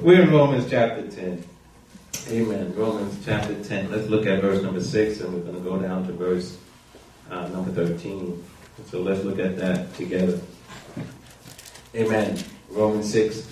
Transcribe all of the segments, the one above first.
We're in Romans chapter 10. Amen. Romans chapter 10. Let's look at verse number 6, and we're going to go down to verse number 13. So let's look at that together. Amen. Romans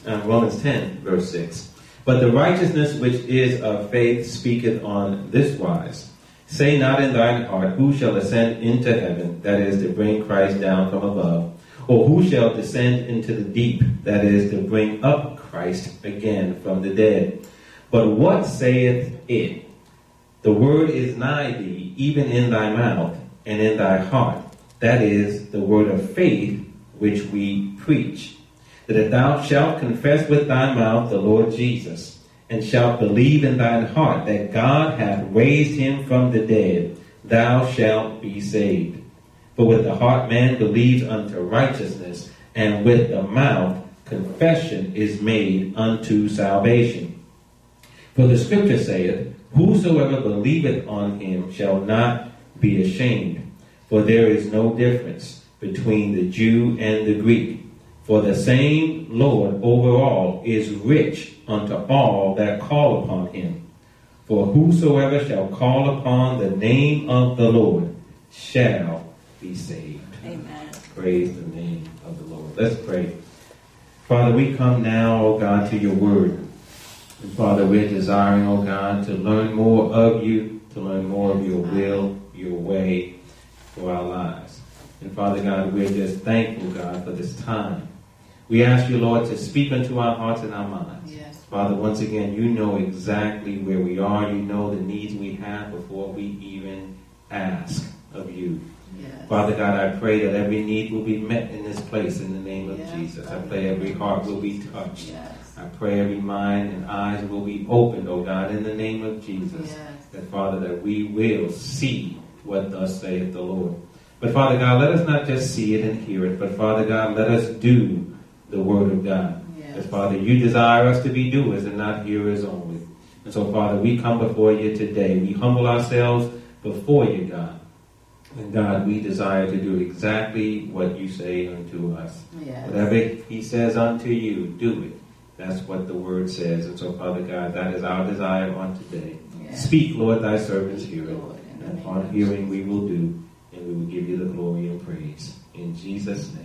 10, verse 6. But the righteousness which is of faith speaketh on this wise. Say not in thine heart, who shall ascend into heaven, that is, to bring Christ down from above, or who shall descend into the deep, that is, to bring up Christ again from the dead. But what saith it? The word is nigh thee, even in thy mouth and in thy heart. That is the word of faith which we preach. That if thou shalt confess with thy mouth the Lord Jesus, and shalt believe in thine heart that God hath raised him from the dead, thou shalt be saved. For with the heart man believes unto righteousness, and with the mouth confession is made unto salvation. For the scripture saith, whosoever believeth on him shall not be ashamed. For there is no difference between the Jew and the Greek. For the same Lord over all is rich unto all that call upon him. For whosoever shall call upon the name of the Lord shall be saved. Amen. Praise the name of the Lord. Let's pray. Father, we come now, O God, to your word. And Father, we're desiring, O God, to learn more of you, to learn more of your will, your way for our lives. And Father God, we're just thankful, God, for this time. We ask you, Lord, to speak unto our hearts and our minds. Yes. Father, once again, you know exactly where we are. You know the needs we have before we even ask of you. Yes. Father God, I pray that every need will be met in this place in the name of Yes. Jesus. I pray every heart will be touched. Yes. I pray every mind and eyes will be opened, oh God, in the name of Jesus. Yes. That, Father, that we will see what thus saith the Lord. But, Father God, let us not just see it and hear it, but, Father God, let us do the word of God. Yes. As, Father, you desire us to be doers and not hearers only. And so, Father, we come before you today. We humble ourselves before you, God. And, God, we desire to do exactly what you say unto us. Yes. Whatever he says unto you, do it. That's what the word says. And so, Father God, that is our desire on today. Yes. Speak, Lord, thy servants hear it. Lord, in the And name on of hearing we will do, and we will give you the glory and praise. In Jesus' name,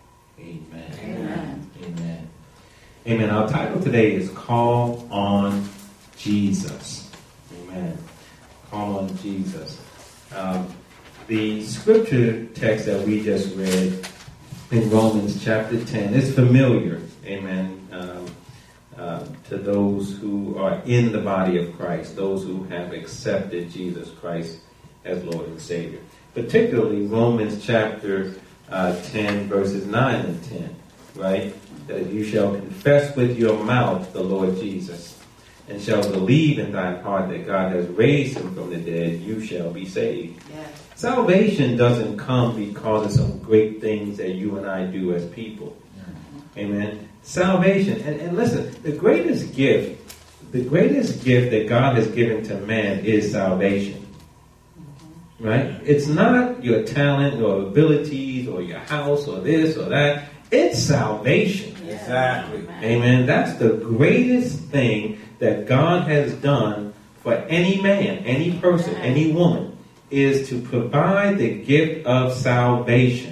amen. Amen. Amen. Amen. Our title today is Call on Jesus. Amen. Call on Jesus. The scripture text that we just read in Romans chapter 10 is familiar. Amen. To those who are in the body of Christ, those who have accepted Jesus Christ as Lord and Savior. Particularly Romans chapter 10, verses 9 and 10, right? That you shall confess with your mouth the Lord Jesus, and shall believe in thine heart that God has raised him from the dead, you shall be saved. Yes. Salvation doesn't come because of some great things that you and I do as people. Amen. Salvation. And listen, the greatest gift that God has given to man is salvation. Right? It's not your talent or abilities or your house or this or that. It's salvation. Yes. Exactly. Amen. That's the greatest thing that God has done for any man, any person, any woman, is to provide the gift of salvation.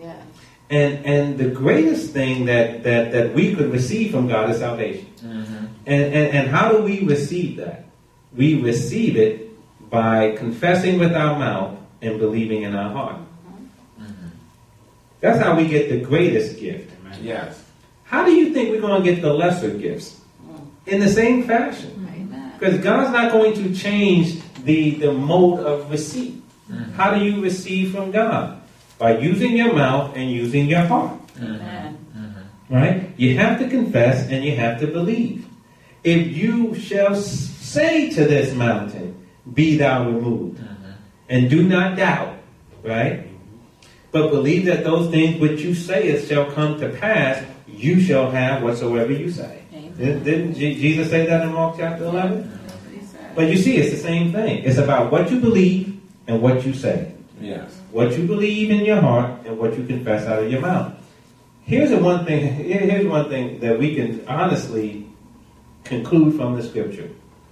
And the greatest thing that we could receive from God is salvation. Mm-hmm. And how do we receive that? We receive it by confessing with our mouth and believing in our heart. Mm-hmm. That's how we get the greatest gift. Amen. Yes. How do you think we're going to get the lesser gifts? In the same fashion. Because God's not going to change the mode of receipt. Mm-hmm. How do you receive from God? By using your mouth and using your heart. Amen. Mm-hmm. Right? You have to confess and you have to believe. If you shall say to this mountain, be thou removed, and do not doubt, right? But believe that those things which you say shall come to pass, you shall have whatsoever you say. Didn't Jesus say that in Mark chapter 11? But you see, it's the same thing. It's about what you believe and what you say. Yes. What you believe in your heart and what you confess out of your mouth. Here's one thing that we can honestly conclude from the scripture.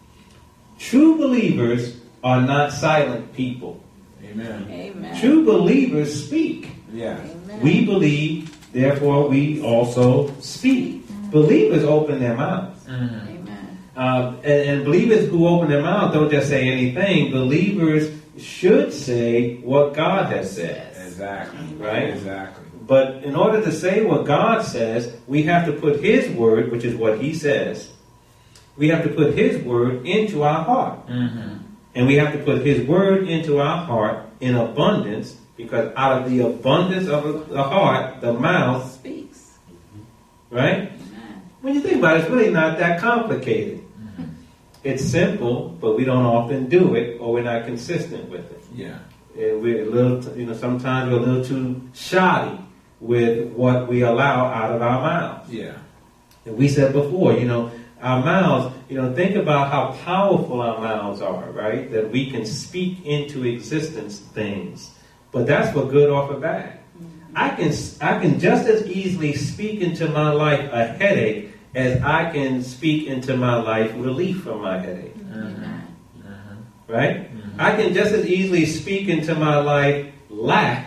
True believers are not silent people. Amen. Amen. True believers speak. Yeah. Amen. We believe, therefore we also speak. Believers open their mouths. Amen. And believers who open their mouth don't just say anything. Believers should say what God has said. Exactly. Right? Exactly. But in order to say what God says, we have to put His word, which is what He says, we have to put His word into our heart. Mm-hmm. And we have to put His word into our heart in abundance, because out of the abundance of the heart, the mouth speaks. Right? Amen. When you think about it, it's really not that complicated. Mm-hmm. It's simple, but we don't often do it, or we're not consistent with it. Yeah. And we're a little, sometimes we're a little too shoddy with what we allow out of our mouths. Yeah. And we said before, our mouths, think about how powerful our mouths are, right? That we can speak into existence things. But that's for good or for bad. I can just as easily speak into my life a headache as I can speak into my life relief from my headache. Amen. Right? I can just as easily speak into my life lack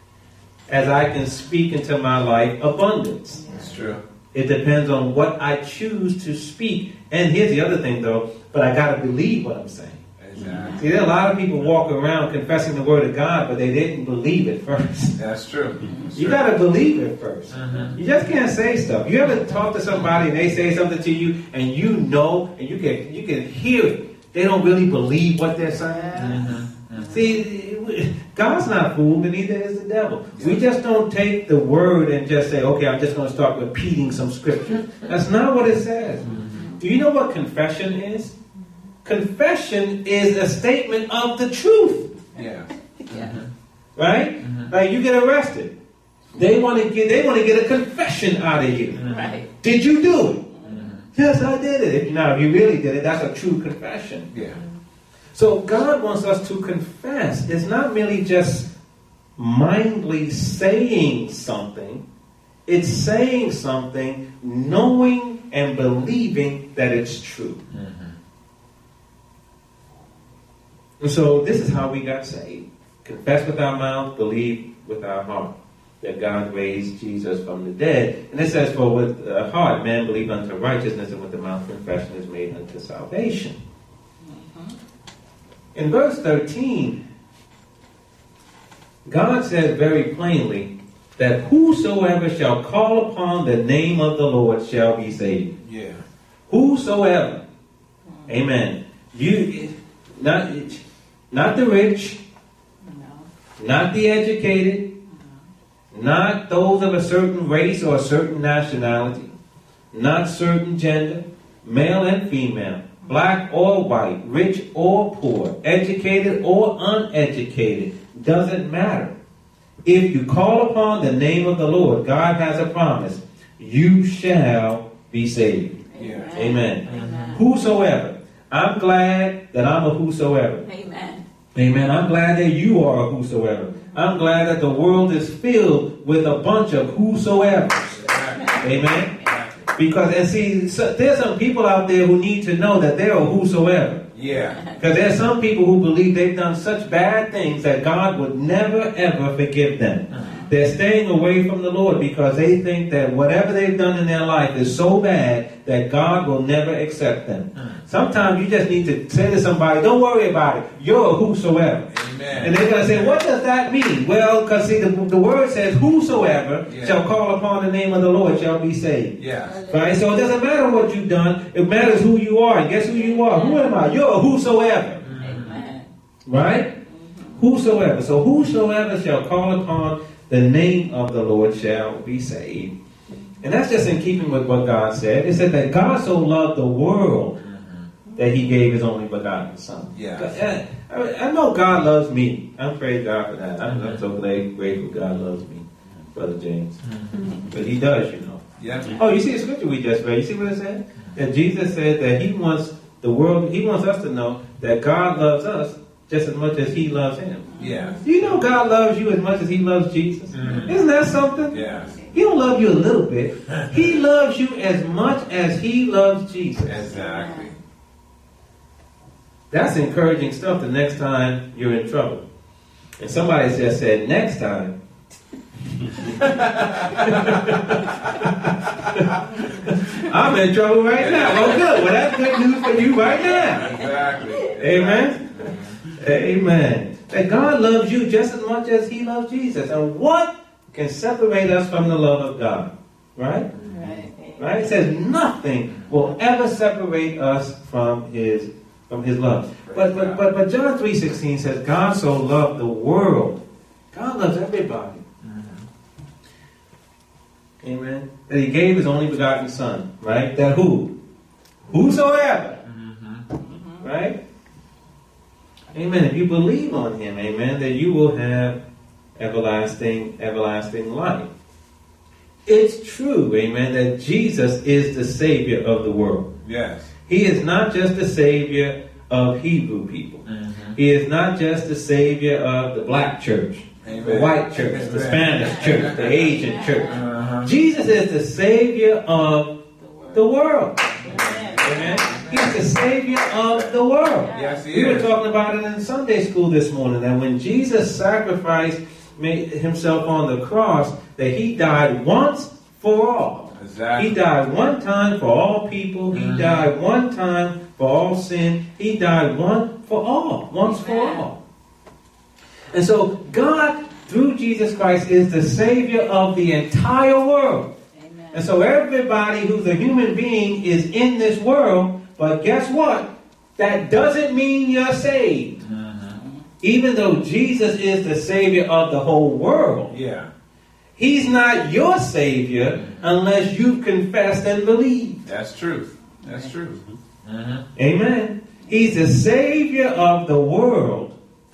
as I can speak into my life abundance. That's true. It depends on what I choose to speak. And here's the other thing, though, but I got to believe what I'm saying. Exactly. See, there are a lot of people walk around confessing the word of God, but they didn't believe it first. That's true. That's You true. got to believe it first. Mhm. You just can't say stuff. You ever talk to somebody and they say something to you, and and you can hear it. They don't really believe what they're saying. Mhm. See, God's not fooled, and neither is the devil. We just don't take the word and just say, okay, I'm just going to start repeating some scripture. That's not what it says. Do you know what confession is? Confession is a statement of the truth. Yeah. Yeah. Right? Like you get arrested. They want to get a confession out of you. Right. Did you do it? Yes, I did it. Now, if you really did it, that's a true confession. Yeah. So God wants us to confess. It's not merely just mindly saying something. It's saying something, knowing and believing that it's true. And so this is how we got saved. Confess with our mouth, believe with our heart that God raised Jesus from the dead. And it says, for with the heart man believe unto righteousness, and with the mouth confession is made unto salvation. In verse 13, God says very plainly that whosoever shall call upon the name of the Lord shall be saved. Yeah. Whosoever. Amen. Not the rich, No. not the educated, not those of a certain race or a certain nationality, not certain gender, male and female, black or white, rich or poor, educated or uneducated, doesn't matter. If you call upon the name of the Lord, God has a promise, you shall be saved. Yeah. Amen. Amen. Whosoever. I'm glad that I'm a whosoever. Amen. Amen. I'm glad that you are a whosoever. I'm glad that the world is filled with a bunch of whosoevers. Amen. Because, and see, there's some people out there who need to know that they're a whosoever. Yeah. Because there's some people who believe they've done such bad things that God would never, ever forgive them. They're staying away from the Lord because they think that whatever they've done in their life is so bad that God will never accept them. Sometimes you just need to say to somebody, don't worry about it. You're a whosoever. Amen. And they're going to say, what does that mean? Well, because see, the word says, whosoever shall call upon the name of the Lord shall be saved. Yeah. Right? So it doesn't matter what you've done. It matters who you are. And guess who you are? Who am I? You're a whosoever. Amen. Right? Whosoever. So whosoever shall call upon the name of the Lord shall be saved. And that's just in keeping with what God said. It said that God so loved the world that he gave his only begotten son. Yeah. I know God loves me. I'm praise God for that. I'm so grateful God loves me, Brother James. But he does, you know. Yeah. Oh, you see the scripture we just read. You see what it said? That Jesus said that he wants the world, he wants us to know that God loves us just as much as he loves him. Yeah. Do you know God loves you as much as he loves Jesus? Isn't that something? Yeah. He don't love you a little bit. He loves you as much as he loves Jesus. Exactly. That's encouraging stuff the next time you're in trouble. And somebody just said, next time. I'm in trouble right now. Well, good. Well, that's good news for you right now. Exactly. Amen. Amen. That God loves you just as much as he loves Jesus. And what can separate us from the love of God? Right? Right? It says nothing will ever separate us from his love. But John 3:16 says God so loved the world. God loves everybody. Amen. That he gave his only begotten son. Right? That who? Whosoever. Right? Amen. If you believe on him, amen, that you will have everlasting life. It's true, amen, that Jesus is the Savior of the world. Yes. He is not just the Savior of Hebrew people. He is not just the Savior of the black church, the white church, the Spanish church, the Asian church. Jesus is the Savior of the world. Amen. He's the Savior of the world. Yes, he We were is. talking about it in Sunday school this morning, that when Jesus sacrificed himself on the cross, that he died once for all. Exactly. He died one time for all people. He died one time for all sin. He died once for all. And so God, through Jesus Christ, is the Savior of the entire world. Amen. And so everybody who's a human being is in this world, but guess what? That doesn't mean you're saved. Even though Jesus is the Savior of the whole world, Yeah. he's not your Savior unless you've confessed and believed. That's truth. That's truth. Amen. He's the Savior of the world.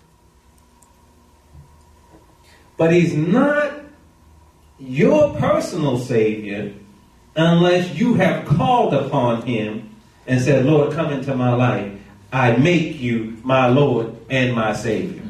But he's not your personal Savior unless you have called upon him and said, Lord, come into my life. I make you my Lord and my Savior.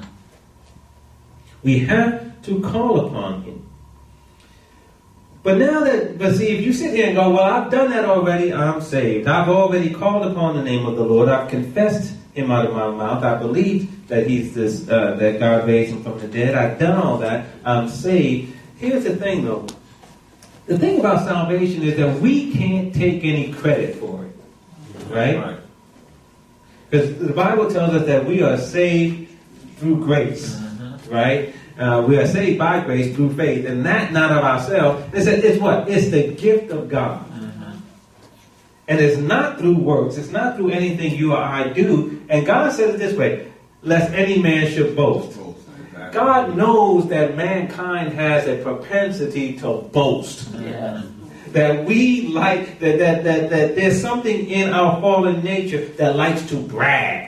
We have to call upon him. But see, if you sit here and go, well, I've done that already, I'm saved. I've already called upon the name of the Lord. I've confessed him out of my mouth. I believe that he's that God raised him from the dead. I've done all that. I'm saved. Here's the thing, though. The thing about salvation is that we can't take any credit for it. Right? Because the Bible tells us that we are saved through grace. Right? We are saved by grace through faith, and that not of ourselves. It's what? It's the gift of God. And it's not through works. It's not through anything you or I do. And God says it this way, lest any man should boast. God knows that mankind has a propensity to boast. Yeah. That we like, that there's something in our fallen nature that likes to brag.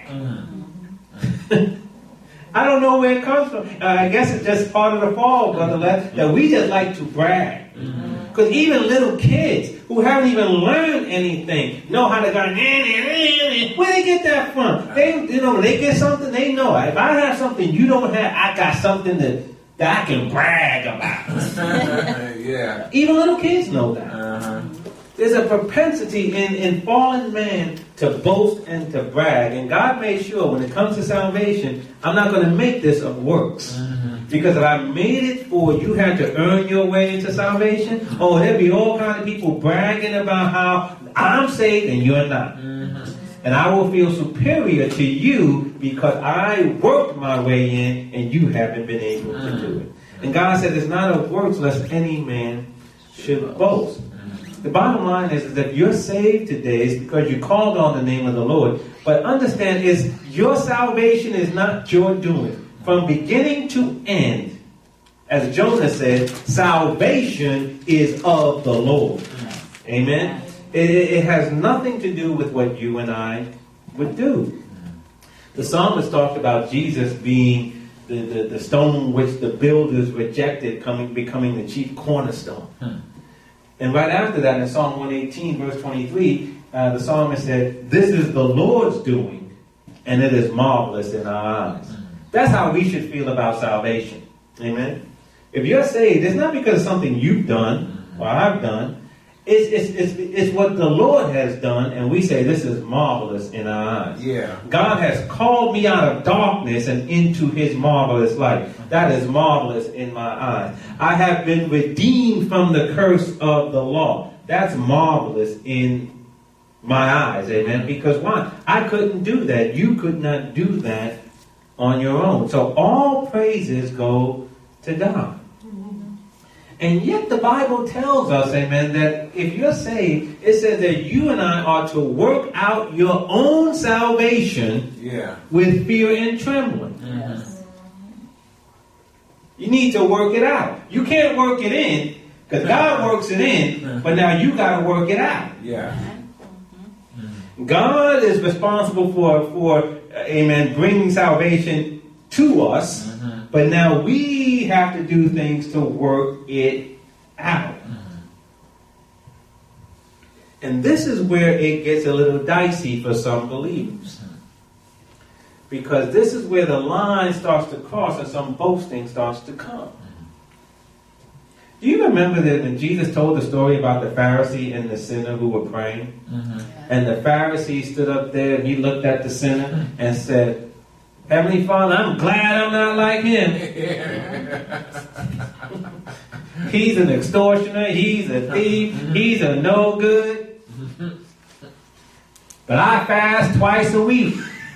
I don't know where it comes from. I guess it's just part of the fall, Brother Les, that we just like to brag. Because even little kids who haven't even learned anything know how to go, where they get that from? They get something, they know. If I have something you don't have, I got something that I can brag about. Yeah. Even little kids know that. There's a propensity in fallen man to boast and to brag. And God made sure when it comes to salvation, I'm not going to make this of works. Because if I made it for you had to earn your way into salvation, there'd be all kinds of people bragging about how I'm saved and you're not. And I will feel superior to you because I worked my way in and you haven't been able to do it. And God said it's not of works lest any man should boast. The bottom line is that you're saved today is because you called on the name of the Lord. But understand your salvation is not your doing. From beginning to end, as Jonah said, salvation is of the Lord. Amen? It has nothing to do with what you and I would do. The psalmist talked about Jesus being the stone which the builders rejected, becoming the chief cornerstone. And right after that, in Psalm 118, verse 23, the psalmist said, this is the Lord's doing, and it is marvelous in our eyes. That's how we should feel about salvation. Amen? If you're saved, it's not because of something you've done or I've done. It's what the Lord has done, and we say this is marvelous in our eyes. Yeah. God has called me out of darkness and into his marvelous light. That is marvelous in my eyes. I have been redeemed from the curse of the law. That's marvelous in my eyes. Amen. Because why? I couldn't do that. You could not do that on your own. So all praises go to God. And yet the Bible tells us, amen, that if you're saved, it says that you and I are to work out your own salvation with fear and trembling. Yes. You need to work it out. You can't work it in, because God works it in, but now you got to work it out. Yeah. God is responsible for amen, bringing salvation to us. But now we have to do things to work it out. And this is where it gets a little dicey for some believers. Because this is where the line starts to cross and some boasting starts to come. Do you remember that when Jesus told the story about the Pharisee and the sinner who were praying? And the Pharisee stood up there and he looked at the sinner and said, Heavenly Father, I'm glad I'm not like him. He's an extortioner. He's a thief. He's a no good. But I fast twice a week.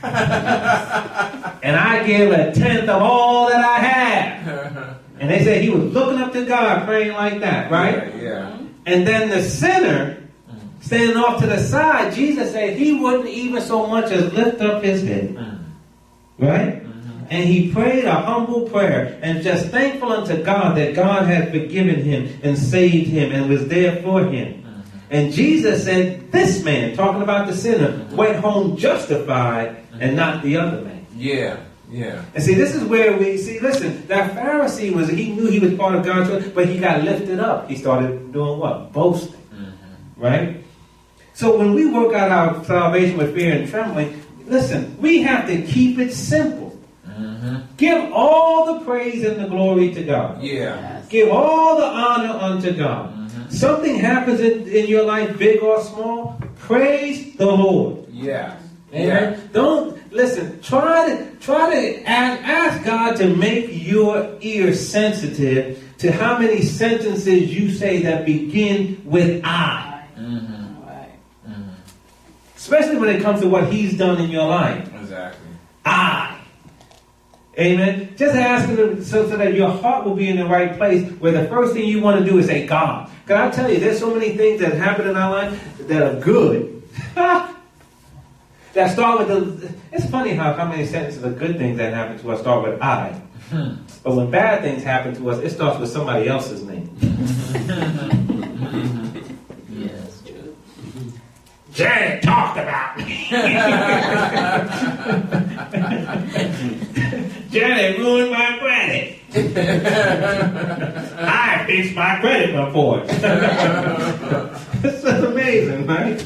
And I give 1/10 of all that I have. And they said he was looking up to God, praying like that, right? Yeah. And then the sinner, standing off to the side, Jesus said he wouldn't even so much as lift up his head. Right? And he prayed a humble prayer and just thankful unto God that God had forgiven him and saved him and was there for him. And Jesus said, this man, talking about the sinner, went home justified and not the other man. Yeah. Yeah. And see, this is where we see, listen, that Pharisee he knew he was part of God's church, but he got lifted up. He started doing what? Boasting. Right? So when we work out our salvation with fear and trembling, listen, we have to keep it simple. Give all the praise and the glory to God. Yeah. Give all the honor unto God. Something happens in your life, big or small, praise the Lord. Yeah. Amen. Don't listen. Try to ask God to make your ear sensitive to how many sentences you say that begin with I. Right. Especially when it comes to what He's done in your life. Exactly. I. Amen. Just ask Him so that your heart will be in the right place, where the first thing you want to do is say, God. Can I tell you, there's so many things that happen in our life that are good. That start with the. It's funny how many sentences of good things that happen to us start with I. But when bad things happen to us, it starts with somebody else's name. Yes, true. Janet talked about me. Janet ruined my credit. I fixed my credit report. This is amazing, right?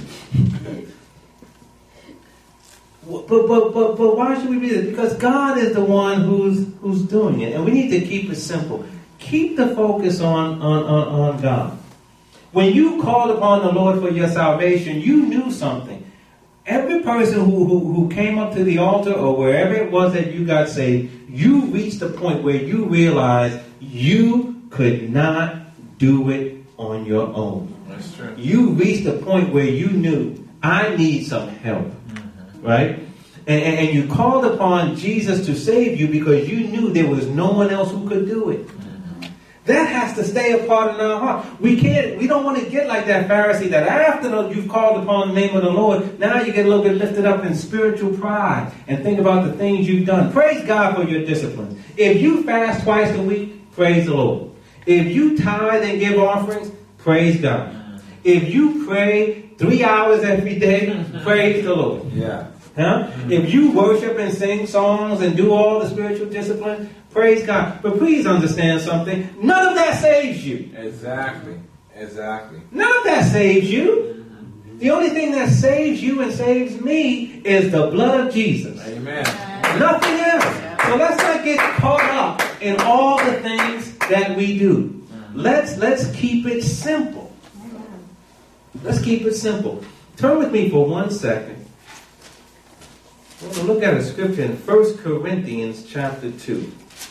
But why should we be this? Because God is the one who's doing it, and we need to keep it simple. Keep the focus on God. When you called upon the Lord for your salvation, you knew something. Every person who came up to the altar or wherever it was that you got saved, you reached a point where you realized you could not do it on your own. That's true. You reached a point where you knew, I need some help. Right? And you called upon Jesus to save you because you knew there was no one else who could do it. That has to stay a part in our heart. We don't want to get like that Pharisee that after you've called upon the name of the Lord, now you get a little bit lifted up in spiritual pride and think about the things you've done. Praise God for your disciplines. If you fast twice a week, praise the Lord. If you tithe and give offerings, praise God. If you pray 3 hours every day, praise the Lord. Yeah. Huh? If you worship and sing songs and do all the spiritual discipline, praise God. But please understand something. None of that saves you. Exactly. Exactly. None of that saves you. The only thing that saves you and saves me is the blood of Jesus. Amen. Nothing else. So let's not get caught up in all the things that we do. Let's keep it simple. Let's keep it simple. Turn with me for 1 second. We're going to look at a scripture in 1 Corinthians chapter 2.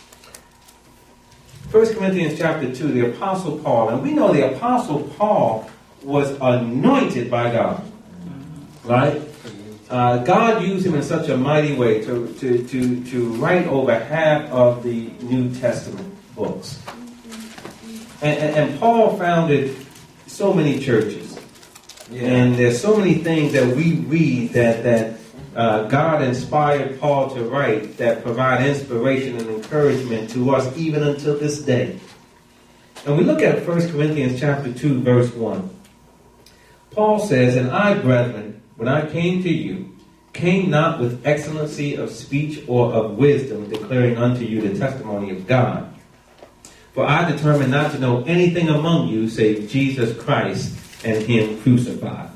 1 Corinthians chapter 2, the Apostle Paul. And we know the Apostle Paul was anointed by God. Right? God used him in such a mighty way to write over half of the New Testament books. And Paul founded so many churches. Yeah. And there's so many things that we read that God inspired Paul to write that provide inspiration and encouragement to us even until this day. And we look at 1 Corinthians chapter 2, verse 1. Paul says, "And I, brethren, when I came to you, came not with excellency of speech or of wisdom, declaring unto you the testimony of God. For I determined not to know anything among you save Jesus Christ and him crucified."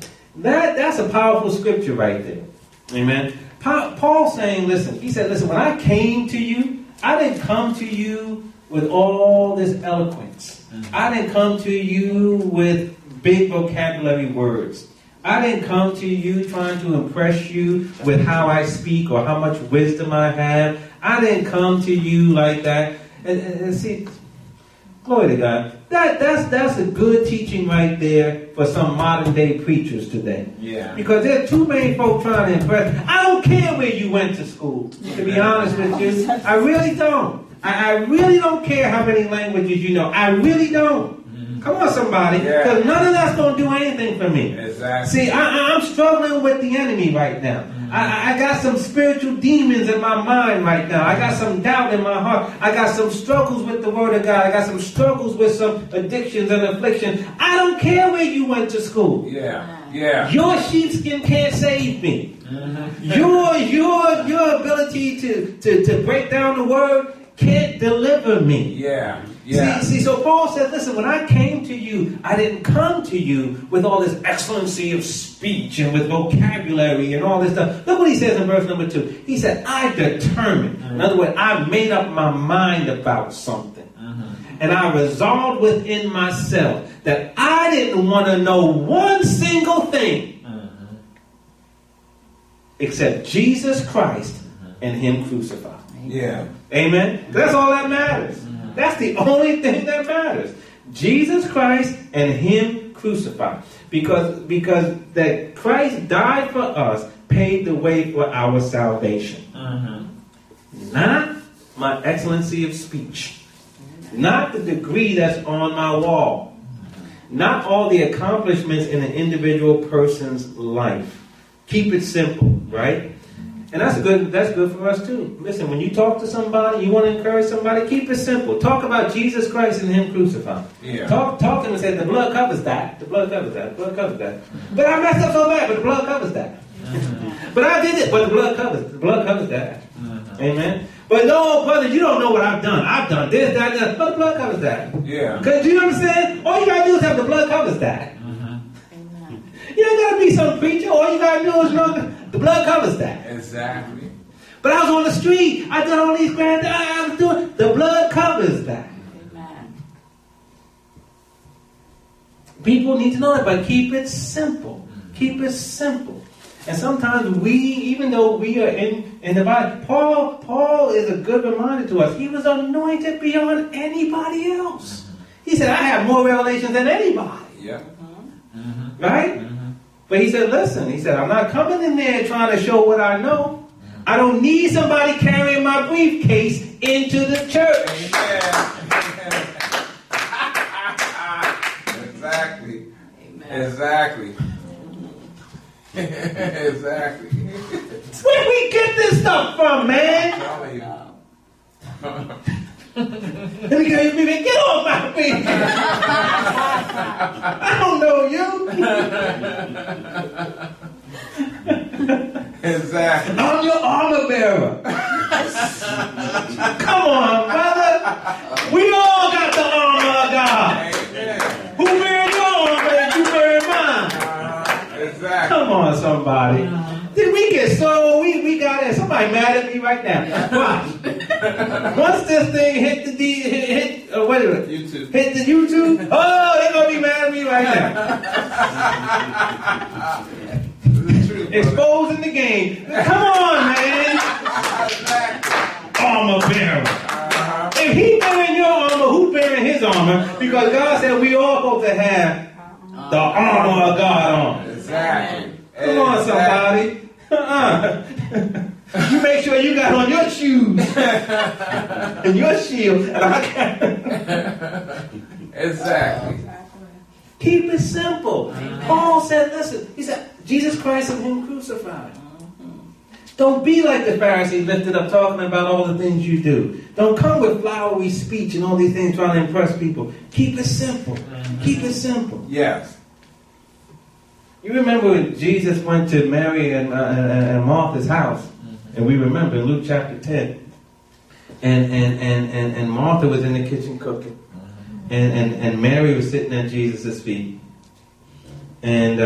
That's a powerful scripture right there. Amen. Paul saying, listen, he said, listen, when I came to you, I didn't come to you with all this eloquence. I didn't come to you with big vocabulary words. I didn't come to you trying to impress you with how I speak or how much wisdom I have. I didn't come to you like that. And see, glory to God. That's a good teaching right there for some modern day preachers today. Yeah. Because there are too many folk trying to impress. I don't care where you went to school, to be honest with you. I really don't. I really don't care how many languages you know. I really don't. Come on, somebody. Because none of that's going to do anything for me. Exactly. See, I'm struggling with the enemy right now. I got some spiritual demons in my mind right now. I got some doubt in my heart. I got some struggles with the Word of God. I got some struggles with some addictions and afflictions. I don't care where you went to school. Yeah. Yeah. Your sheepskin can't save me. Your ability to break down the Word can't deliver me. Yeah. Yeah. See, so Paul said, listen, when I came to you, I didn't come to you with all this excellency of speech and with vocabulary and all this stuff. Look what he says in verse number 2. He said, I determined. In other words, I made up my mind about something. And I resolved within myself that I didn't want to know one single thing except Jesus Christ and him crucified. Yeah. Amen? That's all that matters. That's the only thing that matters. Jesus Christ and him crucified. Because that Christ died for us, paved the way for our salvation. Not my excellency of speech. Not the degree that's on my wall. Not all the accomplishments in an individual person's life. Keep it simple, right? And that's good for us too. Listen, when you talk to somebody, you want to encourage somebody, keep it simple. Talk about Jesus Christ and him crucified. Yeah. Talk to them and say, the blood covers that. The blood covers that. The blood covers that. But I messed up so bad, but the blood covers that. But I did it, but the blood covers that. Amen. But no, brother, you don't know what I've done. I've done this, that, that. But the blood covers that. Yeah. Because do you understand? All you gotta do is have the blood covers that. You don't gotta be some preacher. All you gotta do is know the blood covers that. Exactly. But I was on the street. I did all these grand things. I was doing. The blood covers that. Amen. People need to know that, but keep it simple. Keep it simple. And sometimes even though we are in the Bible, Paul is a good reminder to us. He was anointed beyond anybody else. He said, I have more revelations than anybody. Yeah. Right? But he said, listen, I'm not coming in there trying to show what I know. I don't need somebody carrying my briefcase into the church. Exactly. Amen. Exactly. Exactly. Where we get this stuff from, man? I'm telling you. Let me get off my feet. I don't know you. Exactly. I'm your armor bearer. Come on, brother. We all got the armor of God. Amen. Who wearing your armor and you wearing mine? Exactly. Come on, somebody. Did we get so we got it? Somebody mad at me right now. Watch. Once this thing hit the what is it? YouTube. Hit the YouTube. Oh, they're gonna be mad at me right now. This is true, brother. Exposing the game. Come on, man. Exactly. Armor bearer. If he bearing your armor, who bearing his armor? Because God said we all supposed to have the armor of God on. Exactly. Come on, somebody. You make sure you got on your shoes and your shield. And I got Exactly. Keep it simple. Paul said, listen, he said, Jesus Christ and him crucified. Don't be like the Pharisees lifted up talking about all the things you do. Don't come with flowery speech and all these things trying to impress people. Keep it simple. Keep it simple. Yes. You remember when Jesus went to Mary and Martha's house, and we remember in Luke chapter 10, and Martha was in the kitchen cooking, and Mary was sitting at Jesus' feet, and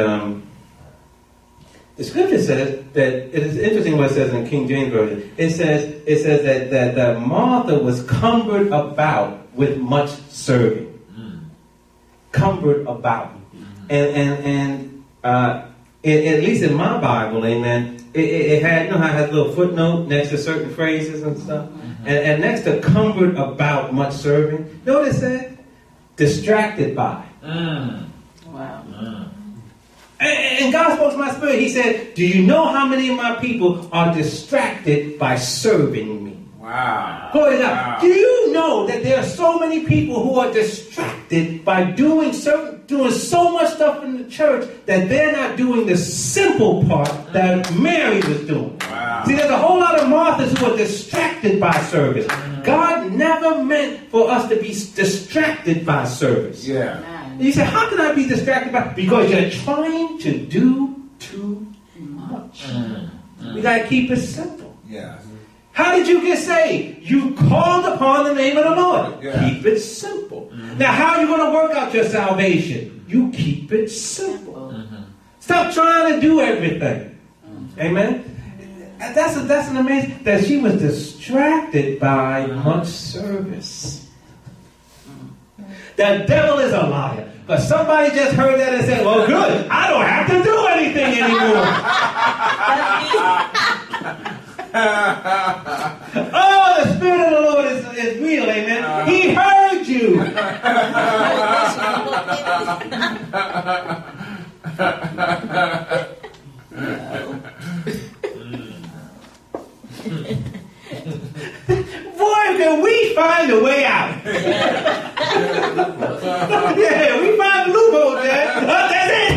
the scripture says that it is interesting what it says in King James Version. It says that Martha was cumbered about with much serving, cumbered about, and at least in my Bible, amen, it had, you know how it has a little footnote next to certain phrases and stuff? And next to cumbered about much serving, you know what it said? Distracted by. Wow. And God spoke to my spirit. He said, do you know how many of my people are distracted by serving me? Wow. Glory to God. Wow. Do you know that there are so many people who are distracted by doing so much stuff in the church that they're not doing the simple part that Mary was doing? Wow. See, there's a whole lot of Marthas who are distracted by service. God never meant for us to be distracted by service. Yeah. You say, how can I be distracted by? Because you're trying to do too much. We got to keep it simple. Yeah. How did you get saved? You called upon the name of the Lord. Yeah. Keep it simple. Now, how are you going to work out your salvation? You keep it simple. Stop trying to do everything. Amen? That's an amazing, that she was distracted by much service. The devil is a liar. But somebody just heard that and said, well, good. I don't have to do anything anymore. Oh, the Spirit of the Lord is real, amen. He heard you. Boy, can we find a way out. Yeah, we find a loophole there. That's it.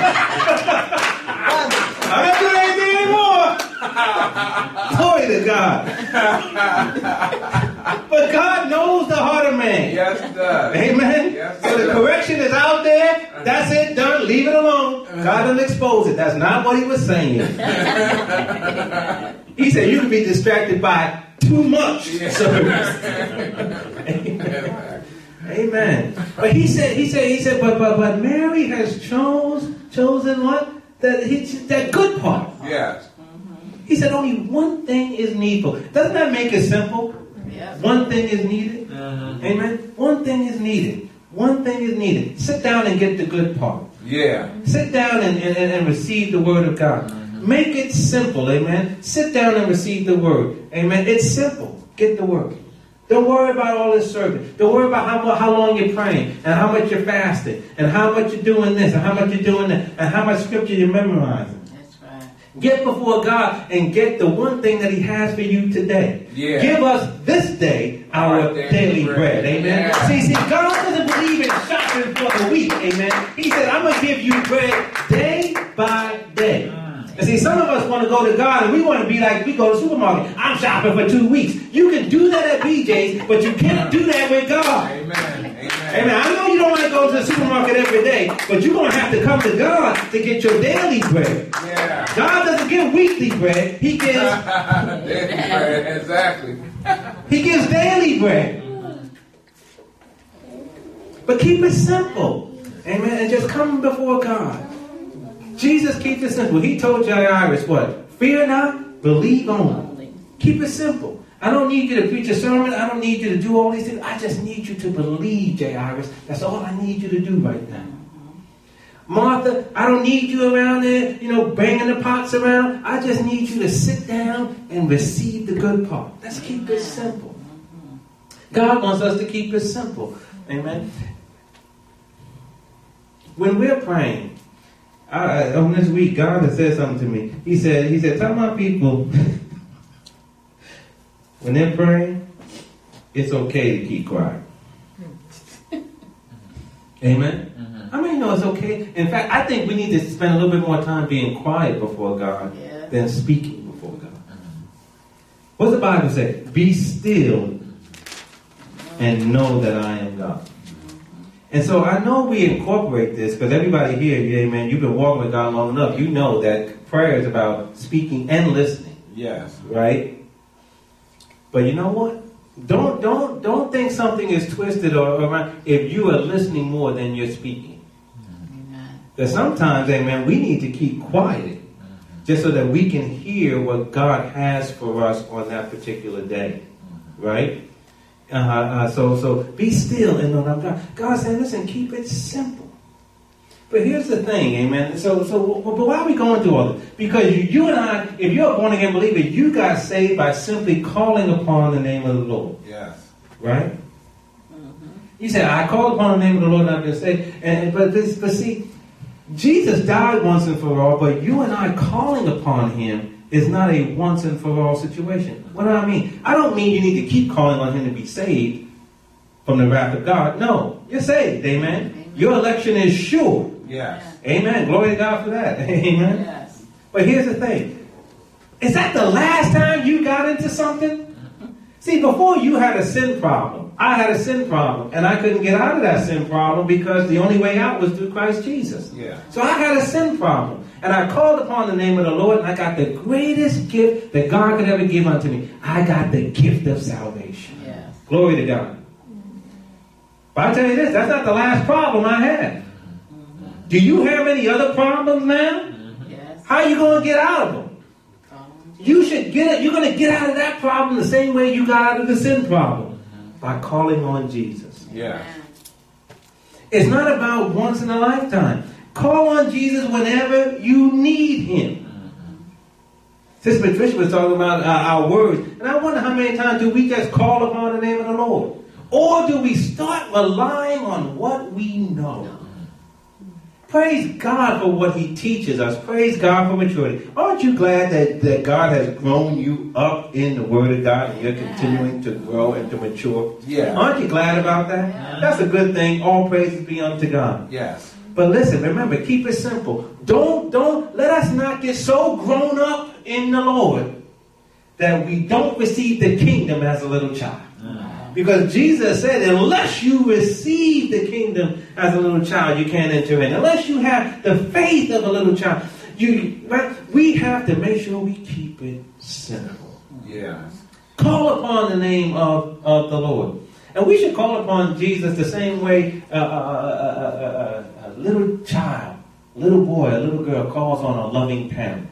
I don't do anything anymore. Glory to God. But God knows the heart of man. Yes, it does. Amen. Yes, So the sir. correction is out there. That's it, done. Leave it alone. God will expose it. That's not what he was saying. He said you can be distracted by too much service. Amen. But he said, but Mary has chosen what? That good part. Yes. He said only one thing is needful. Doesn't that make it simple? Yeah. One thing is needed. Amen. One thing is needed. One thing is needed. Sit down and get the good part. Yeah. Sit down and receive the word of God. Make it simple. Amen. Sit down and receive the word. Amen. It's simple. Get the word. Don't worry about all this service. Don't worry about how long you're praying and how much you're fasting and how much you're doing this and how much you're doing that and how much scripture you're memorizing. That's right. Get before God and get the one thing that he has for you today. Yeah. Give us this day our daily bread. Amen. Yeah. See, God doesn't believe in shopping for the week. Amen. He said, I'm going to give you bread day by day. And see, some of us want to go to God and we want to be like, we go to the supermarket. I'm shopping for 2 weeks. You can do that at BJ's, but you can't do that with God. Amen. Amen. Amen. I know you don't want to go to the supermarket every day, but you're going to have to come to God to get your daily bread. Yeah. God doesn't give weekly bread. He gives Exactly. He gives daily bread. But keep it simple. Amen. And just come before God. Jesus keeps it simple. He told Jairus what? Fear not, believe only. Keep it simple. I don't need you to preach a sermon. I don't need you to do all these things. I just need you to believe, Jairus. That's all I need you to do right now. Martha, I don't need you around there, banging the pots around. I just need you to sit down and receive the good part. Let's keep it simple. God wants us to keep it simple. Amen. When we're praying, on this week, God has said something to me. He said, tell my people, when they're praying, it's okay to keep quiet. Amen. I mean, it's okay. In fact, I think we need to spend a little bit more time being quiet before God than speaking before God. What's the Bible say? Be still and know that I am God. And so I know we incorporate this because everybody here, amen, you've been walking with God long enough. You know that prayer is about speaking and listening. Yes. Right? But you know what? Don't think something is twisted or around if you are listening more than you're speaking. Because sometimes, amen, we need to keep quiet just so that we can hear what God has for us on that particular day. Right? So be still and know that I'm God. God said, listen, keep it simple. But here's the thing, amen. But why are we going through all this? Because you and I, if you're a born again believer, you got saved by simply calling upon the name of the Lord. Yes. Right? You said, I called upon the name of the Lord and I've been saved. But see, Jesus died once and for all, but you and I calling upon him is not a once and for all situation. What do I mean? I don't mean you need to keep calling on him to be saved from the wrath of God. No, you're saved. Amen. Your election is sure. Yes. Amen. Glory to God for that. Amen. Yes. But here's the thing. Is that the last time you got into something? See, before you had a sin problem, I had a sin problem, and I couldn't get out of that sin problem because the only way out was through Christ Jesus. Yeah. So I had a sin problem, and I called upon the name of the Lord, and I got the greatest gift that God could ever give unto me. I got the gift of salvation. Yes. Glory to God. But I tell you this, that's not the last problem I had. Do you have any other problems now? Yes. How are you going to get out of them? You're going to get out of that problem the same way you got out of the sin problem. By calling on Jesus. Yeah. It's not about once in a lifetime. Call on Jesus whenever you need him. Sister Patricia was talking about our words. And I wonder how many times do we just call upon the name of the Lord? Or do we start relying on what we know? Praise God for what he teaches us. Praise God for maturity. Aren't you glad that God has grown you up in the Word of God and you're continuing to grow and to mature? Yeah. Aren't you glad about that? Yeah. That's a good thing. All praises be unto God. Yes. But listen, remember, keep it simple. Don't let us not get so grown up in the Lord that we don't receive the kingdom as a little child. Because Jesus said, unless you receive the kingdom as a little child, you can't enter in. Unless you have the faith of a little child, we have to make sure we keep it simple. Yes. Call upon the name of the Lord. And we should call upon Jesus the same way a little child, little boy, a little girl calls on a loving parent.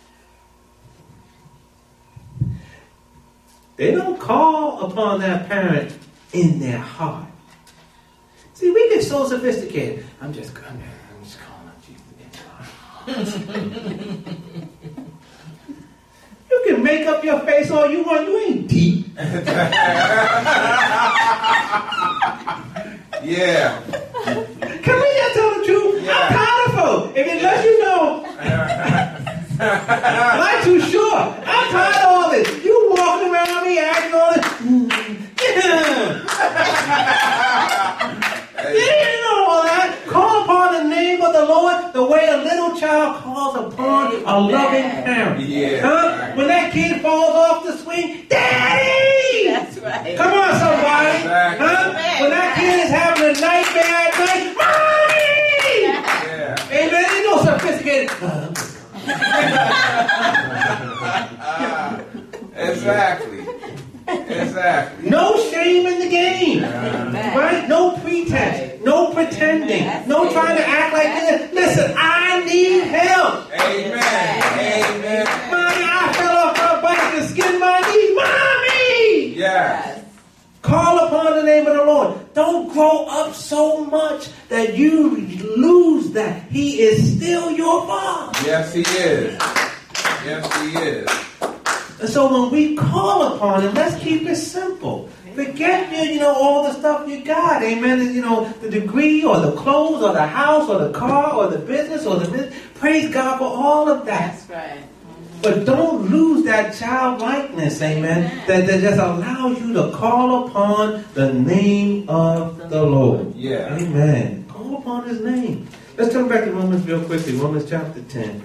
They don't call upon that parent in their heart. See, we get so sophisticated. I'm just calling on Jesus in my heart. You can make up your face all you want. You ain't deep. Yeah. Can we just tell the truth? Yeah. I'm tired of folks. If it lets you know, I'm not too sure. I'm tired of all this. You walking around me acting all this. You didn't know all that. Call upon the name of the Lord the way a little child calls upon a loving parent. Yeah. Huh? When that kid falls off the swing, Daddy! That's right. Come on, somebody. Exactly. Huh? When that kid is having a nightmare at night, Mommy! Yeah. Amen. They know sophisticated. Exactly. Exactly. No shame in the game. Right? No pretense. No pretending. No trying to act like this. Listen, I need help. Amen. Amen. Mommy, I fell off my bike and skinned my knee. Mommy! name of the Lord. Don't grow up so much that you lose that. He is still your Father. Yes, he is. Yes, he is. And so when we call upon him, let's keep it simple. Forget all the stuff you got. Amen. The degree or the clothes or the house or the car or the business or the business. Praise God for all of that. That's right. But don't lose that childlikeness, amen, that just allows you to call upon the name of the Lord. Yeah. Amen. Call upon his name. Let's turn back to Romans real quickly. Romans chapter 10.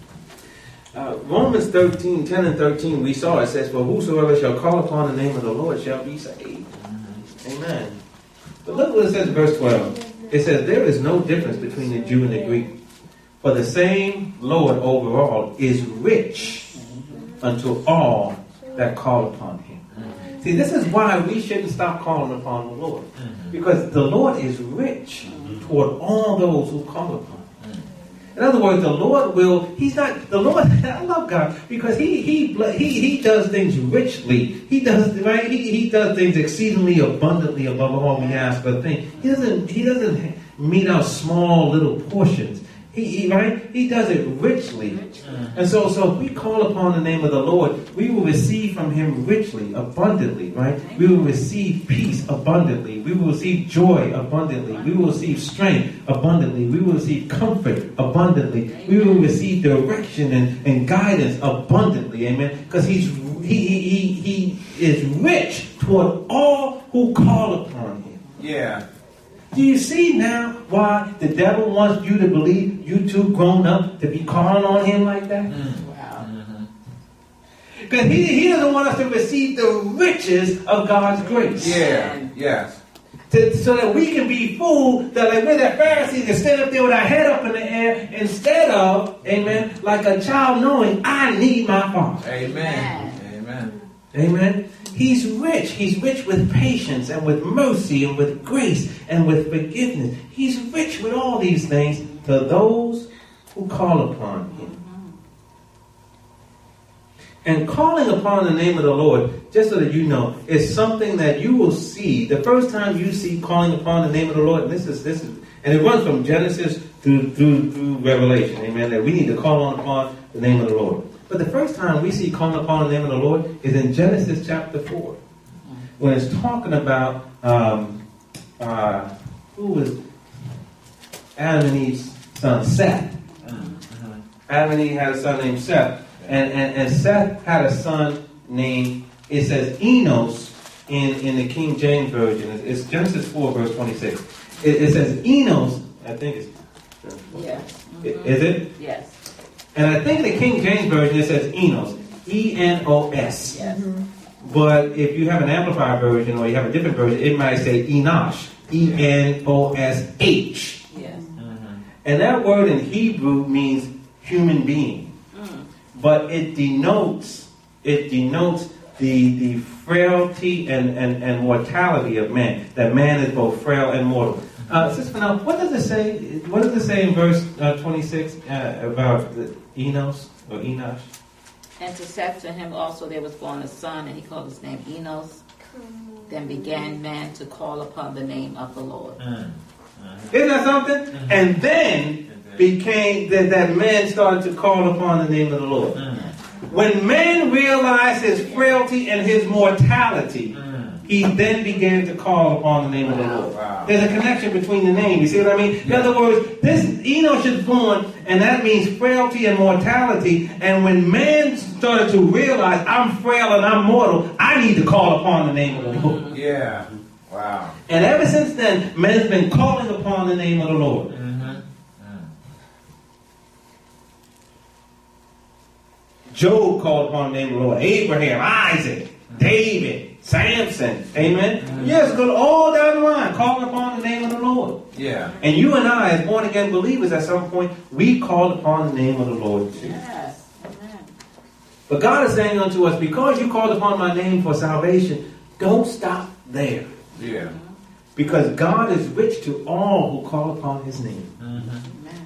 Romans 10 and 13, we saw it says, for whosoever shall call upon the name of the Lord shall be saved. Amen. But look what it says in verse 12. It says, there is no difference between the Jew and the Greek. For the same Lord over all is rich unto all that call upon him. See, this is why we shouldn't stop calling upon the Lord. Because the Lord is rich toward all those who call upon him. In other words, the Lord I love God because he does things richly. He does things exceedingly abundantly above all we ask or think. He doesn't meet out small little portions. He does it richly. And so if we call upon the name of the Lord, we will receive from him richly, abundantly, right? We will receive peace abundantly. We will receive joy abundantly. We will receive strength abundantly. We will receive comfort abundantly. We will receive direction and guidance abundantly. Amen. Because he is rich toward all who call upon him. Yeah. Do you see now why the devil wants you to believe you too grown up to be calling on him like that? Wow. Because he doesn't want us to receive the riches of God's grace. Yeah. Yes. So that we can be fooled that like we're that Pharisees that stand up there with our head up in the air instead of, amen, like a child knowing I need my Father. Amen. Amen. Amen. He's rich. He's rich with patience and with mercy and with grace and with forgiveness. He's rich with all these things to those who call upon him. And calling upon the name of the Lord, just so that you know, is something that you will see. The first time you see calling upon the name of the Lord, this is, and it runs from Genesis through Revelation. Amen. That we need to call upon the name of the Lord. But the first time we see calling upon the name of the Lord is in Genesis chapter 4. When it's talking about who was Adam and Eve's son, Seth. Adam and Eve had a son named Seth. And Seth had a son named, it says Enos in the King James Version. It's Genesis 4 verse 26. It says Enos, I think it's... Yes. Is it? Yes. And I think in the King James Version it says Enos. E-N-O-S. Yes. But if you have an amplified version or you have a different version, it might say Enosh. E-N-O-S-H. Yes. And that word in Hebrew means human being. But it denotes the frailty and mortality of man. That man is both frail and mortal. Sister Fennell, what does it say? What does it say in verse 26 about Enos or Enosh? And to Seth, to him also there was born a son, and he called his name Enos. Then began man to call upon the name of the Lord. Isn't that something? And then became that man started to call upon the name of the Lord. When man realized his frailty and his mortality, he then began to call upon the name of the Lord. Wow. There's a connection between the name. You see what I mean? In other words, this Enosh is born, and that means frailty and mortality. And when man started to realize I'm frail and I'm mortal, I need to call upon the name of the Lord. Yeah. Wow. And ever since then, man's been calling upon the name of the Lord. Job called upon the name of the Lord. Abraham, Isaac, David, Samson. Amen. Yes, go all down the line, calling upon the name of the Lord. Yeah. And you and I, as born again believers, at some point, we called upon the name of the Lord too. Yes. Amen. But God is saying unto us, because you called upon my name for salvation, don't stop there. Yeah. Because God is rich to all who call upon his name.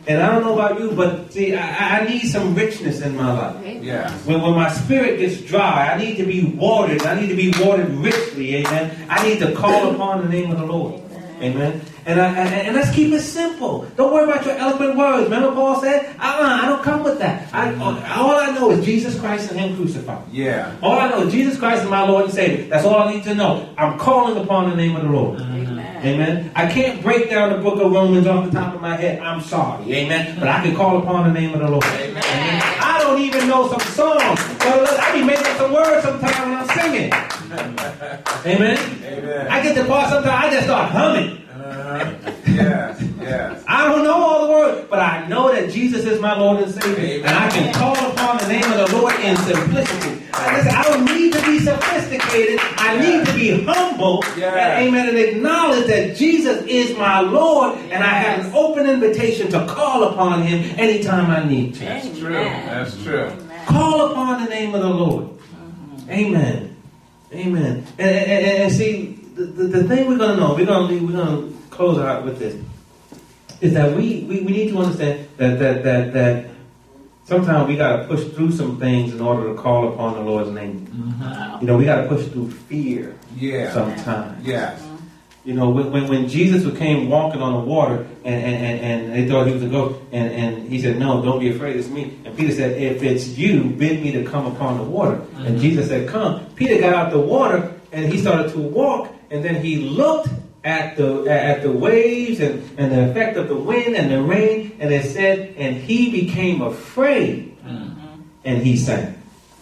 And I don't know about you, but see, I need some richness in my life. Yes. When my spirit gets dry, I need to be watered. I need to be watered richly. Amen. I need to call upon the name of the Lord. Amen. And let's keep it simple. Don't worry about your eloquent words. Remember Paul said, I don't come with that. All I know is Jesus Christ and Him crucified. Yeah. All I know is Jesus Christ is my Lord and Savior. That's all I need to know. I'm calling upon the name of the Lord. Amen. I can't break down the book of Romans off the top of my head. I'm sorry. Amen. But I can call upon the name of the Lord. Amen. I don't even know some songs. But I be making some words sometimes when I'm singing. Amen. Amen. I get to part sometimes I just start humming. Yes. Yes. I don't know all the words, but I know that Jesus is my Lord and Savior. Amen. And I can call upon the name of the Lord in simplicity. I don't need to be sophisticated. I need to be humble. Yes. And, amen. And acknowledge that Jesus is my Lord. And I have an open invitation to call upon Him anytime I need to. That's true. That's true. Call upon the name of the Lord. Amen. Amen. And see, the thing we're going to know, we're going to close out with this, is that we need to understand that sometimes we got to push through some things in order to call upon the Lord's name. You know, we got to push through fear sometimes. Yes. You know, when Jesus came walking on the water and they thought He was a ghost, and He said, no, don't be afraid, it's me. And Peter said, if it's you, bid me to come upon the water. And Jesus said, come. Peter got out the water and he started to walk, and then he looked at the waves and the effect of the wind and the rain, and it said, and he became afraid and he sank.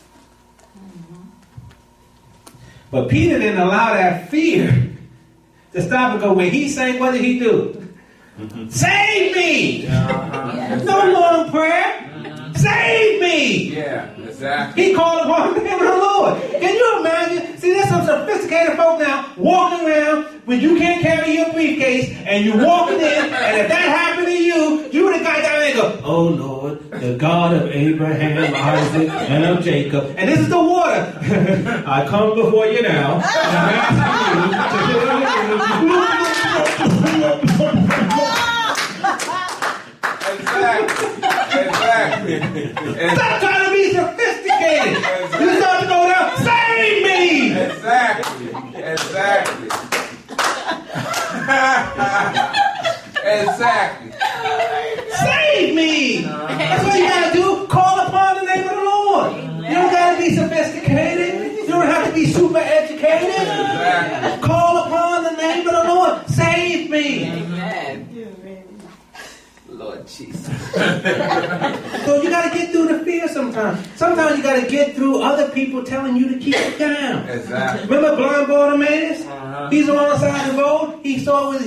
But Peter didn't allow that fear to stop and go. When he sang, what did he do? Save me! No long prayer. Save me! Yeah, exactly. He called upon the name of the Lord. Can you imagine? See, there's some sophisticated folk now walking around when you can't carry your briefcase and you walking in, and if that happened to you, you would have got down there and go, oh Lord, the God of Abraham, Isaac, and of Jacob. And this is the water. I come before you now. And I'm asking you Exactly. Stop trying to be sophisticated. You start to go down. Save me. Exactly. Exactly. Exactly. Save me. That's what you gotta do. Call upon the name of the Lord. You don't gotta be sophisticated. You don't have to be super educated. Exactly. Call upon the name of the Lord. Save me. Amen. Lord Jesus. So you got to get through the fear sometimes. Sometimes you got to get through other people telling you to keep it down. Exactly. Remember blind Bartimaeus? He's on the side of the road. He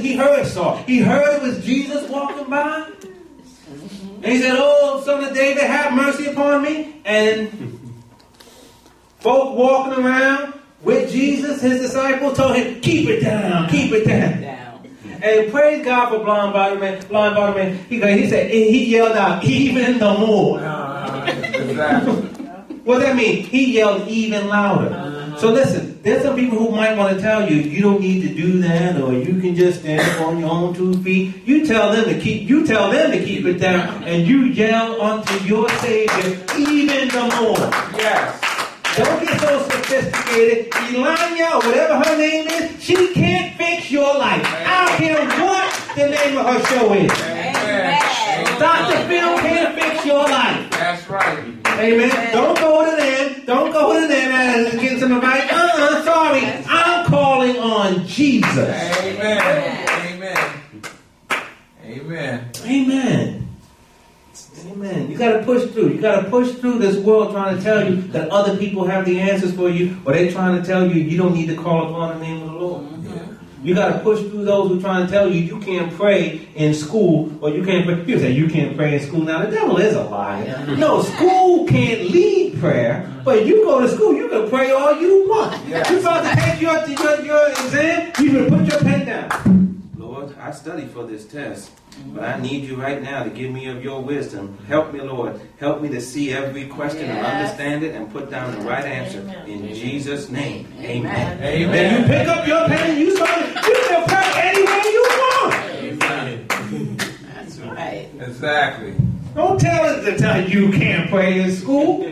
heard it was Jesus walking by. And he said, oh, son of David, have mercy upon me. And folk walking around with Jesus, his disciples, told him, keep it down, keep it down. And praise God for blind Bartimaeus. He said, he yelled out, even the more. Exactly. What does that mean? He yelled even louder. So listen, there's some people who might want to tell you, you don't need to do that, or you can just stand up on your own 2 feet. You tell them to keep it down, and you yell unto your Savior even the more. Yes. Don't get so sophisticated. Elanya, or whatever her name is, she can't fix your life. I don't care what the name of her show is. Amen. Dr. Phil can't fix your life. That's right. Amen. Don't go to them. Don't go to them and get some advice. Sorry. I'm calling on Jesus. Amen. Amen. Amen. Amen. Amen. You got to push through. You got to push through this world trying to tell you that other people have the answers for you, or they're trying to tell you you don't need to call upon the name of the Lord. You got to push through those who are trying to tell you you can't pray in school, or you can't pray. People say you can't pray in school. Now, the devil is a liar. No, school can't lead prayer, but you go to school, you can pray all you want. Yes. You're about to take your exam, you can put your pen down. Lord, I studied for this test, but I need you right now to give me of your wisdom. Help me, Lord. Help me to see every question and understand it and put down the right answer. In Jesus' name, amen. Amen. Then you pick up your pen and you can pray anywhere you want. That's right. Exactly. Don't tell us that you can't pray in school.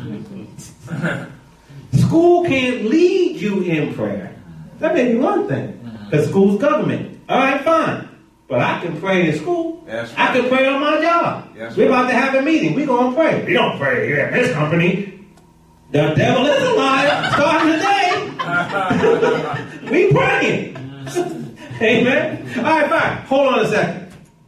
School can't lead you in prayer. That may be one thing. Because school's government. All right, fine. But I can pray in school. That's I right. can pray on my job. That's We're right. about to have a meeting. We're going to pray. We don't pray here at this company. The devil is a liar. Starting today. We praying. Amen. All right, fine. Hold on a second.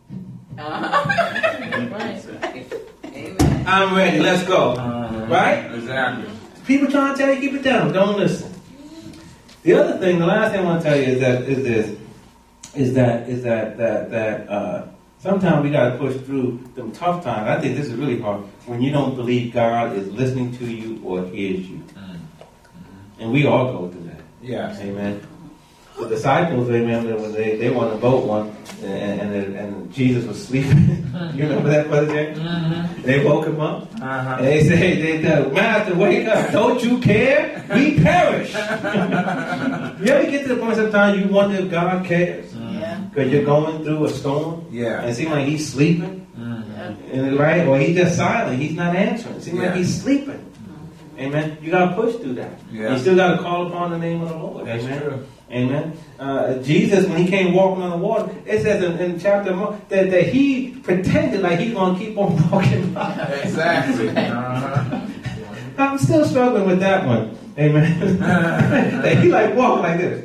Right. Amen. I'm ready. Let's go. Right? Exactly. People trying to tell you, keep it down. Don't listen. The other thing, the last thing I want to tell you is that sometimes we got to push through them tough times. I think this is really hard when you don't believe God is listening to you or hears you. And we all go through that. Yes. Amen. The disciples, amen, when they were on the boat one, and Jesus was sleeping. You remember that, Brother James? They woke him up. And they said, Master, wake up. Don't you care? We perish. You ever get to the point sometimes you wonder if God cares? Yeah. Because you're going through a storm. Yeah. And it seems like he's sleeping. And, right? Or he's just silent. He's not answering. It seems like he's sleeping. Amen. You got to push through that. Yeah. You still got to call upon the name of the Lord. That's Amen. true. Amen. Jesus, when he came walking on the water, it says in chapter 1 that he pretended like he's going to keep on walking by. Exactly. I'm still struggling with that one. Amen. That he like walk like this.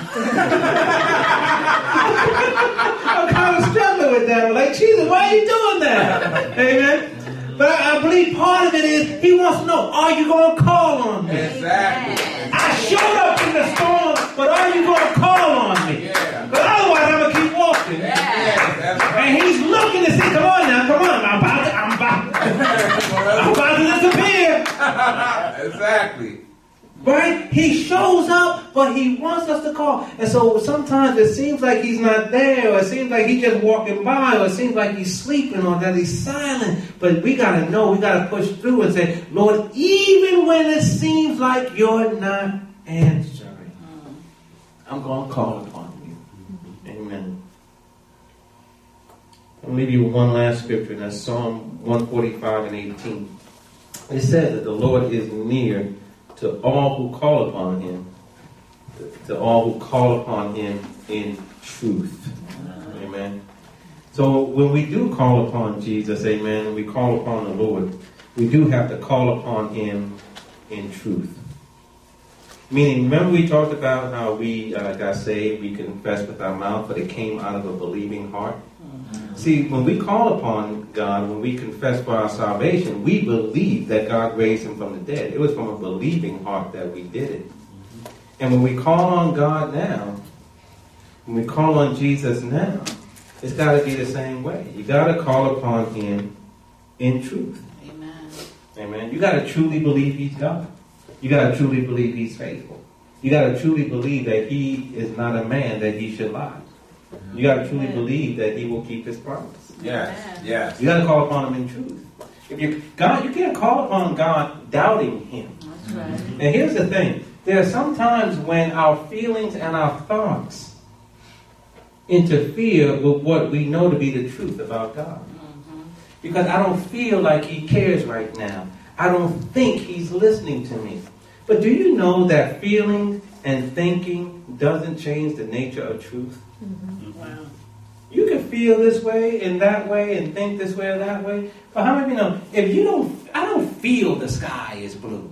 I'm kind of struggling with that. I'm like, Jesus, why are you doing that? Amen. But I believe part of it is he wants to know, are you going to call on me? Exactly. I showed up in the storm, but are you going to call on me? Yeah. But otherwise, I'm going to keep walking. Yes, that's right. And he's looking to see, come on now, come on. I'm about to disappear. Exactly. Right? He shows up, but he wants us to call. And so sometimes it seems like he's not there, or it seems like he's just walking by, or it seems like he's sleeping, or that he's silent. But we got to know, we got to push through and say, Lord, even when it seems like you're not answering, I'm going to call upon you. Amen. I'll leave you with one last scripture, and that's Psalm 145 and 18. It says that the Lord is near to all who call upon him, to all who call upon him in truth. Amen. So when we do call upon Jesus, amen, we call upon the Lord, we do have to call upon him in truth. Meaning, remember we talked about how we got saved, we confessed with our mouth, but it came out of a believing heart. See, when we call upon God, when we confess for our salvation, we believe that God raised him from the dead. It was from a believing heart that we did it. And when we call on God now, when we call on Jesus now, it's got to be the same way. You got to call upon him in truth. Amen. Amen. You got to truly believe he's God. You got to truly believe he's faithful. You got to truly believe that he is not a man that he should lie. You got to truly believe that he will keep his promise. Yes. Yes. You got to call upon him in truth. If you can't call upon God doubting him. That's right. And here's the thing. There are some times when our feelings and our thoughts interfere with what we know to be the truth about God. Because I don't feel like he cares right now. I don't think he's listening to me. But do you know that feeling and thinking doesn't change the nature of truth? Wow. You can feel this way and that way and think this way or that way. But how many of you know, I don't feel the sky is blue.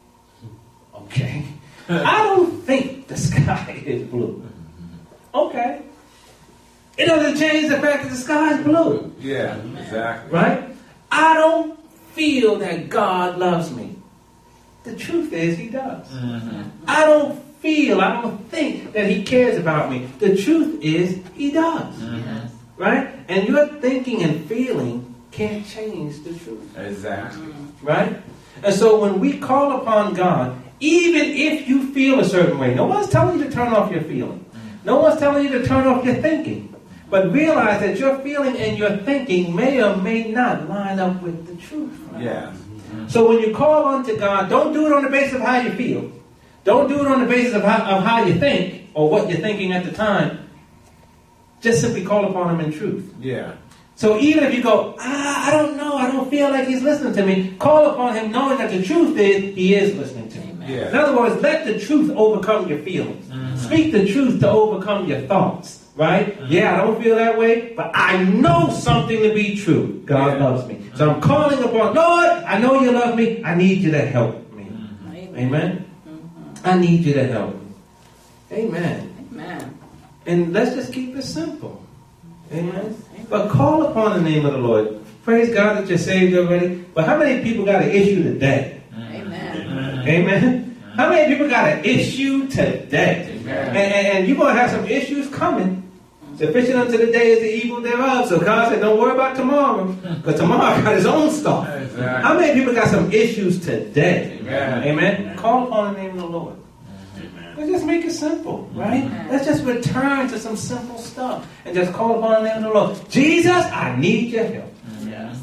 Okay. I don't think the sky is blue. Okay. It doesn't change the fact that the sky is blue. Yeah, exactly. Right? I don't feel that God loves me. The truth is he does. I don't think that he cares about me. The truth is he does. Yes. Right? And your thinking and feeling can't change the truth. Exactly. Right? And so when we call upon God, even if you feel a certain way, no one's telling you to turn off your feeling. No one's telling you to turn off your thinking. But realize that your feeling and your thinking may or may not line up with the truth. Yeah. So when you call unto God, don't do it on the basis of how you feel. Don't do it on the basis of how you think or what you're thinking at the time. Just simply call upon him in truth. Yeah. So even if you go, I don't know, I don't feel like he's listening to me, call upon him knowing that the truth is he is listening to me. Yeah. In other words, let the truth overcome your feelings. Speak the truth to overcome your thoughts, right? Yeah, I don't feel that way, but I know something to be true. God loves me. So I'm calling upon, Lord, I know you love me. I need you to help me. Amen? I need you to help me. Amen. Amen. And let's just keep it simple. Amen. But call upon the name of the Lord. Praise God that you're saved already. But how many people got an issue today? Amen. Amen. How many people got an issue today? And you're going to have some issues coming. Sufficient unto the day is the evil thereof. So God said, don't worry about tomorrow. Because tomorrow got his own stuff. Exactly. How many people got some issues today? Amen. Amen. Call upon the name of the Lord. Let's just make it simple, right? Amen. Let's just return to some simple stuff and just call upon the name of the Lord. Jesus, I need your help. Yes.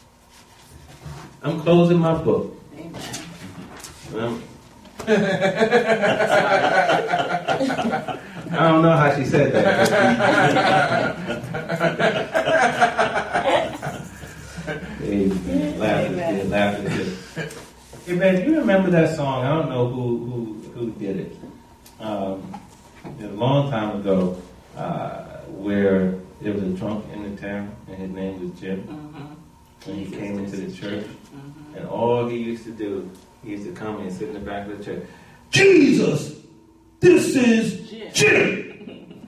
I'm closing my book. Amen. I don't know how she said that. Amen. Laughing good. Hey man, you remember that song? I don't know who did it. A long time ago, where there was a drunk in the town, and his name was Jim. And he came into the church, and all he used to do, he used to come and sit in the back of the church. Jesus, this is Jim.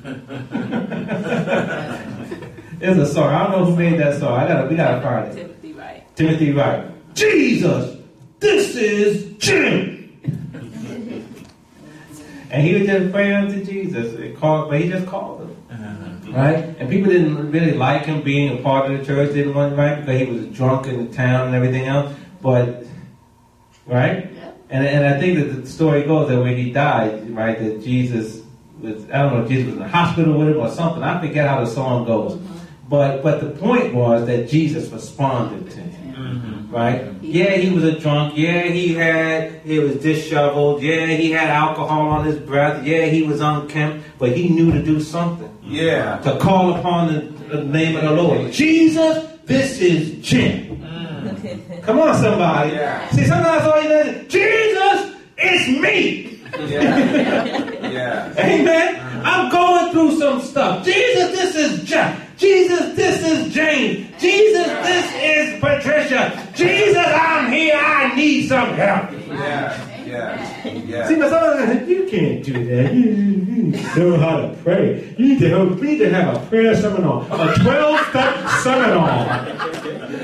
There's a song. I don't know who made that song. We gotta find it. Timothy Wright. Timothy Wright. Jesus, this is Jim. And he would just pray unto Jesus. But he just called him. Right? And people didn't really like him being a part of the church, didn't want him, right? Because he was drunk in the town and everything else. But, right? Yeah. And I think that the story goes that when he died, right, that Jesus was, I don't know if Jesus was in the hospital with him or something. I forget how the song goes. But the point was that Jesus responded to him. Right? Yeah, he was a drunk. Yeah, he was disheveled. Yeah, he had alcohol on his breath. Yeah, he was unkempt. But he knew to do something. Yeah. To call upon the name of the Lord. Jesus, this is Jim. Come on, somebody. Yeah. See, sometimes all you need is, Jesus, it's me. Yeah. Amen. I'm going through some stuff. Jesus, this is Jack. Jesus, this is James. Jesus, this is Patricia. Jesus, I'm here. I need some help. Yeah. See, but sometimes you can't do that. You know how to pray. You need to have a prayer seminar, a 12-step seminar.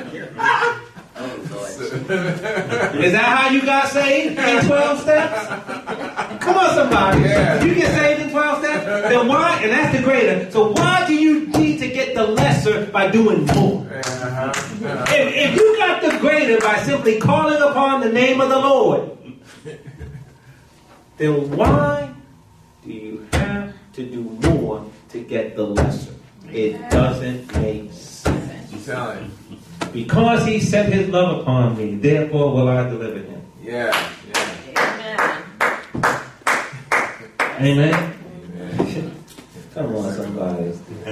Is that how you got saved? In 12 steps? Come on, somebody. Yeah. If you get saved in 12 steps, then why? And that's the greater. So why do you need to get the lesser by doing more? If you got the greater by simply calling upon the name of the Lord, then why do you have to do more to get the lesser? It doesn't make sense. You telling? Because he set his love upon me, therefore will I deliver him. Yeah. Amen? Come on, somebody.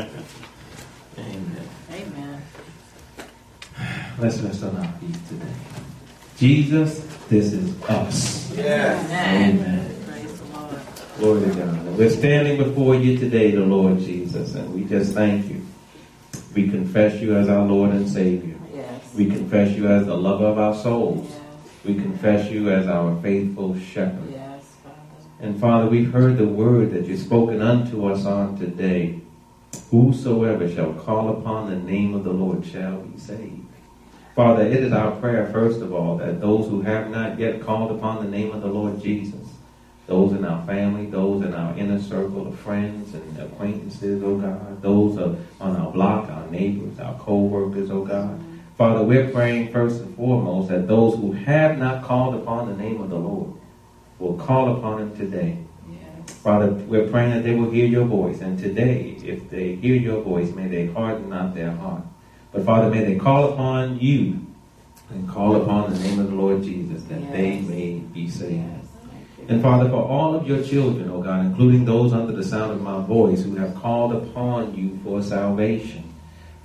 Amen. Let's rest on our feet today. Jesus, this is us. Yes. Amen. Praise the Lord. Glory to God. We're standing before you today, the Lord Jesus, and we just thank you. We confess you as our Lord and Savior. Yes. We confess you as the lover of our souls. Yes. We confess you as our faithful shepherd. Yes, Father. And Father, we've heard the word that you've spoken unto us on today. Whosoever shall call upon the name of the Lord shall be saved. Father, it is our prayer, first of all, that those who have not yet called upon the name of the Lord Jesus, those in our family, those in our inner circle of friends and acquaintances, oh God, those on our block, our neighbors, our co-workers, oh God. Father, we're praying first and foremost that those who have not called upon the name of the Lord will call upon him today. Yes. Father, we're praying that they will hear your voice. And today, if they hear your voice, may they harden not their heart. But Father, may they call upon you and call upon the name of the Lord Jesus, that they may be saved. Yes. And Father, for all of your children, oh God, including those under the sound of my voice who have called upon you for salvation,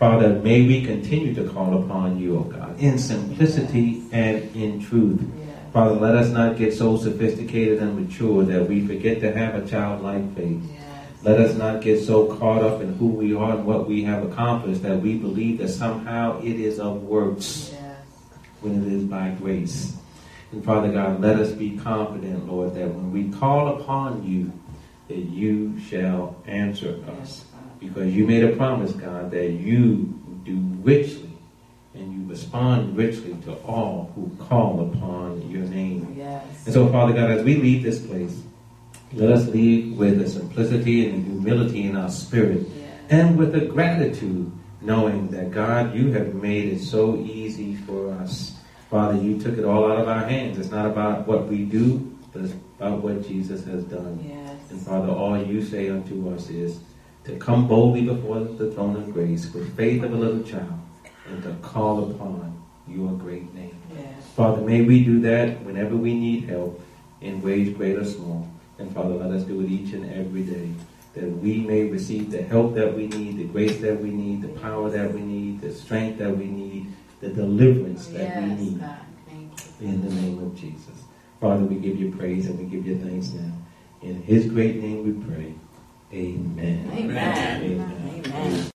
Father, may we continue to call upon you, O God, in simplicity and in truth. Father, let us not get so sophisticated and mature that we forget to have a childlike faith. Let us not get so caught up in who we are and what we have accomplished that we believe that somehow it is of works when it is by grace. And Father God, let us be confident, Lord, that when we call upon you, that you shall answer us. Because you made a promise, God, that you do richly and you respond richly to all who call upon your name. And so, Father God, as we leave this place, let us leave with a simplicity and a humility in our spirit and with a gratitude, knowing that, God, you have made it so easy for us. Father, you took it all out of our hands. It's not about what we do, but it's about what Jesus has done. And Father, all you say unto us is to come boldly before the throne of grace with faith of a little child and to call upon your great name. Father, may we do that whenever we need help in ways great or small. And Father, let us do it each and every day, that we may receive the help that we need, the grace that we need, the power that we need, the strength that we need, the deliverance that we need. In the name of Jesus. Father, we give you praise and we give you thanks now. In his great name we pray. Amen. Amen. Amen. Amen.